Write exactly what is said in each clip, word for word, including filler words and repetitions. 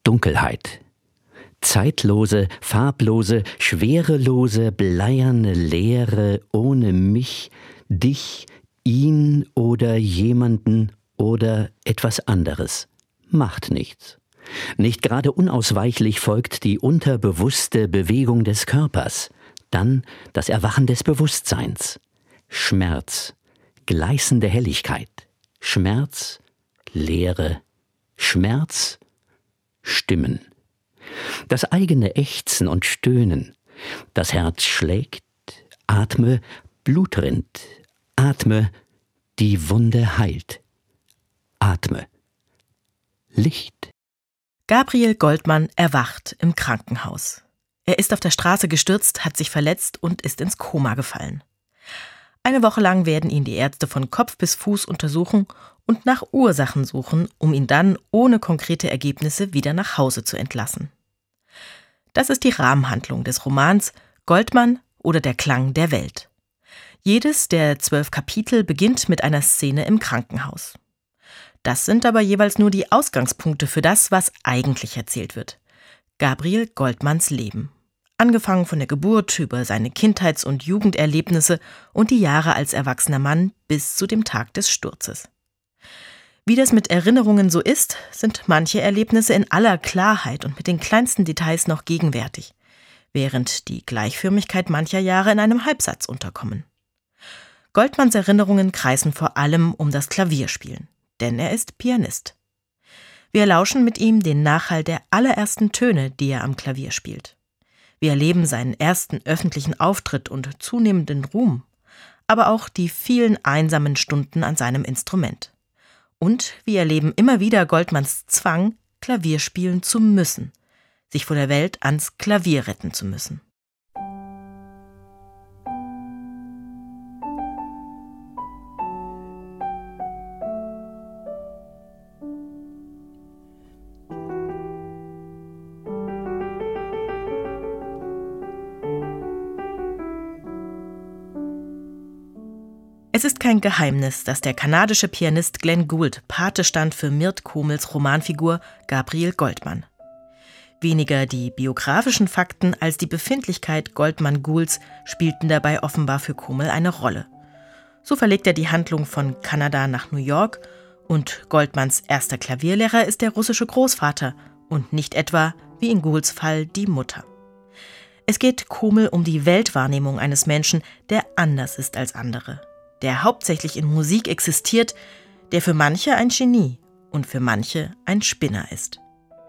Dunkelheit. Zeitlose, farblose, schwerelose, bleierne Leere ohne mich, dich, ihn oder jemanden oder etwas anderes. Macht nichts. Nicht gerade unausweichlich folgt die unterbewusste Bewegung des Körpers, dann das Erwachen des Bewusstseins. Schmerz, gleißende Helligkeit, Schmerz, Leere, Schmerz, Stimmen. Das eigene Ächzen und Stöhnen. Das Herz schlägt, atme, Blut rinnt, atme, die Wunde heilt. Atme. Licht. Gabriel Goldman erwacht im Krankenhaus. Er ist auf der Straße gestürzt, hat sich verletzt und ist ins Koma gefallen. Eine Woche lang werden ihn die Ärzte von Kopf bis Fuß untersuchen und nach Ursachen suchen, um ihn dann ohne konkrete Ergebnisse wieder nach Hause zu entlassen. Das ist die Rahmenhandlung des Romans Goldman oder der Klang der Welt. Jedes der zwölf Kapitel beginnt mit einer Szene im Krankenhaus. Das sind aber jeweils nur die Ausgangspunkte für das, was eigentlich erzählt wird. Gabriel Goldmans Leben. Angefangen von der Geburt über seine Kindheits- und Jugenderlebnisse und die Jahre als erwachsener Mann bis zu dem Tag des Sturzes. Wie das mit Erinnerungen so ist, sind manche Erlebnisse in aller Klarheit und mit den kleinsten Details noch gegenwärtig, während die Gleichförmigkeit mancher Jahre in einem Halbsatz unterkommen. Goldmans Erinnerungen kreisen vor allem um das Klavierspielen, denn er ist Pianist. Wir lauschen mit ihm den Nachhall der allerersten Töne, die er am Klavier spielt. Wir erleben seinen ersten öffentlichen Auftritt und zunehmenden Ruhm, aber auch die vielen einsamen Stunden an seinem Instrument. Und wir erleben immer wieder Goldmans Zwang, Klavier spielen zu müssen, sich vor der Welt ans Klavier retten zu müssen. Es ist kein Geheimnis, dass der kanadische Pianist Glenn Gould Pate stand für Mirt Komels Romanfigur Gabriel Goldman. Weniger die biografischen Fakten als die Befindlichkeit Goldman-Goulds spielten dabei offenbar für Komel eine Rolle. So verlegt er die Handlung von Kanada nach New York und Goldmans erster Klavierlehrer ist der russische Großvater und nicht etwa, wie in Goulds Fall, die Mutter. Es geht Komel um die Weltwahrnehmung eines Menschen, der anders ist als andere, der hauptsächlich in Musik existiert, der für manche ein Genie und für manche ein Spinner ist.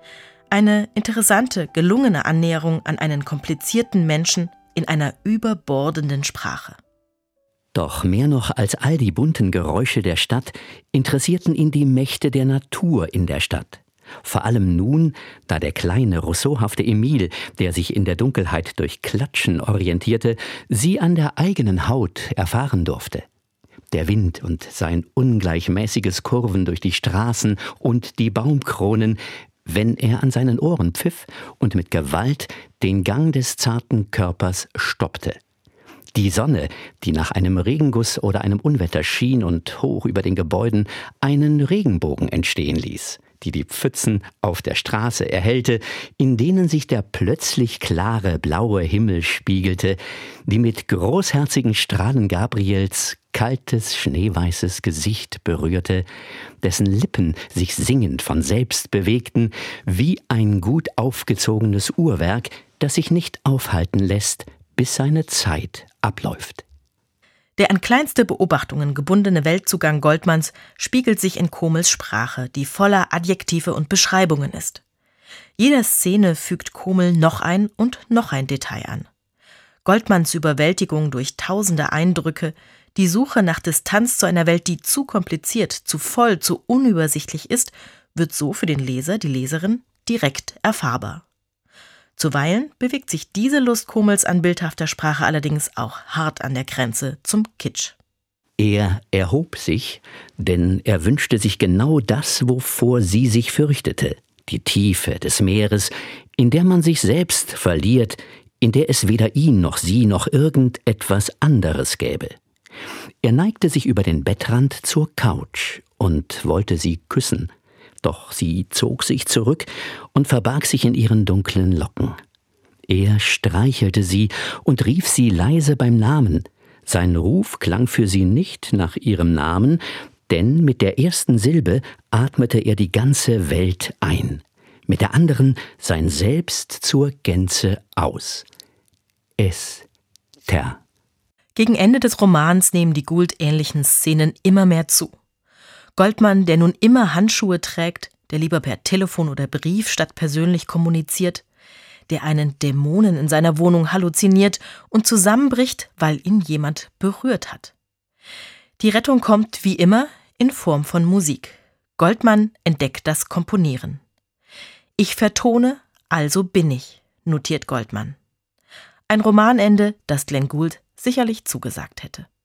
Eine interessante, gelungene Annäherung an einen komplizierten Menschen in einer überbordenden Sprache. Doch mehr noch als all die bunten Geräusche der Stadt interessierten ihn die Mächte der Natur in der Stadt. Vor allem nun, da der kleine, rousseauhafte Emile, der sich in der Dunkelheit durch Klatschen orientierte, sie an der eigenen Haut erfahren durfte. Der Wind und sein ungleichmäßiges Kurven durch die Straßen und die Baumkronen, wenn er an seinen Ohren pfiff und mit Gewalt den Gang des zarten Körpers stoppte. Die Sonne, die nach einem Regenguss oder einem Unwetter schien und hoch über den Gebäuden einen Regenbogen entstehen ließ, die die Pfützen auf der Straße erhellte, in denen sich der plötzlich klare blaue Himmel spiegelte, die mit großherzigen Strahlen Gabriels kaltes, schneeweißes Gesicht berührte, dessen Lippen sich singend von selbst bewegten, wie ein gut aufgezogenes Uhrwerk, das sich nicht aufhalten lässt, bis seine Zeit abläuft. Der an kleinste Beobachtungen gebundene Weltzugang Goldmans spiegelt sich in Komels Sprache, die voller Adjektive und Beschreibungen ist. Jeder Szene fügt Komel noch ein und noch ein Detail an. Goldmans Überwältigung durch tausende Eindrücke, die Suche nach Distanz zu einer Welt, die zu kompliziert, zu voll, zu unübersichtlich ist, wird so für den Leser, die Leserin, direkt erfahrbar. Zuweilen bewegt sich diese Lust Komels an bildhafter Sprache allerdings auch hart an der Grenze zum Kitsch. Er erhob sich, denn er wünschte sich genau das, wovor sie sich fürchtete, die Tiefe des Meeres, in der man sich selbst verliert, in der es weder ihn noch sie noch irgendetwas anderes gäbe. Er neigte sich über den Bettrand zur Couch und wollte sie küssen, Doch sie zog sich zurück und verbarg sich in ihren dunklen Locken. Er streichelte sie und rief sie leise beim Namen. Sein Ruf klang für sie nicht nach ihrem Namen, denn mit der ersten Silbe atmete er die ganze Welt ein, mit der anderen sein Selbst zur Gänze aus. Esther. Gegen Ende des Romans nehmen die Gould-ähnlichen Szenen immer mehr zu. Goldman, der nun immer Handschuhe trägt, der lieber per Telefon oder Brief statt persönlich kommuniziert, der einen Dämonen in seiner Wohnung halluziniert und zusammenbricht, weil ihn jemand berührt hat. Die Rettung kommt, wie immer, in Form von Musik. Goldman entdeckt das Komponieren. Ich vertone, also bin ich, notiert Goldman. Ein Romanende, das Glenn Gould sicherlich zugesagt hätte.